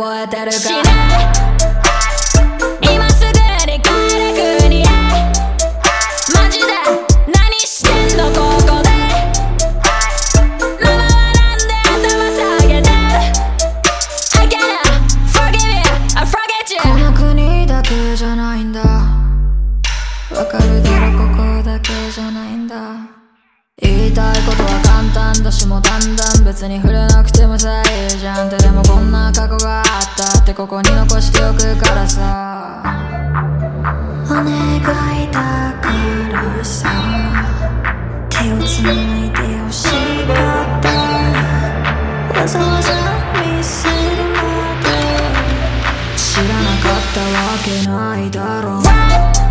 覚えてるか。 死ね今すぐに帰れ国へ。マジで何してんのここで。ママはなんで頭下げてる。 I gotta forgive you, I forget you。 この国だけじゃないんだ。わかるだろ、ここだけじゃないんだ。言いたいことは簡単だしもうだんだん別に触れなくてもさいいじゃんって。でもこんな過去があったってここに残しておくからさ。お願いだからさ、手をつないでほしかった。わざわざ見せるまで知らなかったわけないだろう。